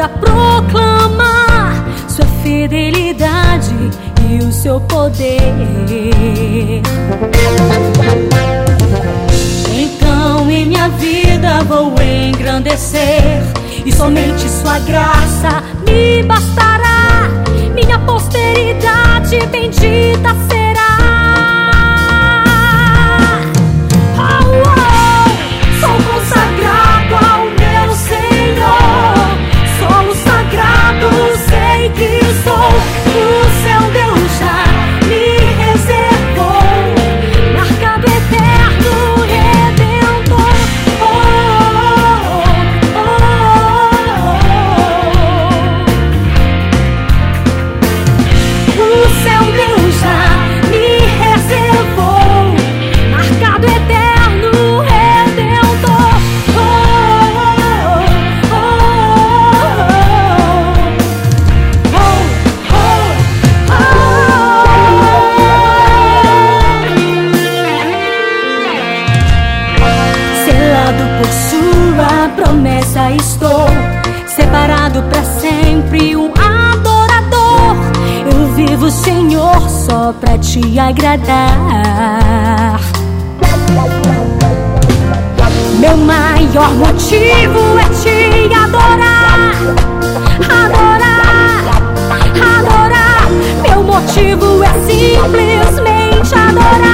para proclamar sua fidelidade e o seu poder. Então em minha vida vou engrandecer, e somente sua graça me bastará. Minha posteridade bendita será. Sou consagrado ao meu Senhor, solo sagrado, sei que sou. O seu Deus já me reservou, marcado eterno, redentor. O seu Deus já me reservou, marcado eterno, redentor. Selado por sua promessa estou, separado para sempre, um adorador. Eu vivo, Senhor, só pra te agradar. Meu maior motivo é te adorar, adorar, adorar. Meu motivo é simplesmente adorar.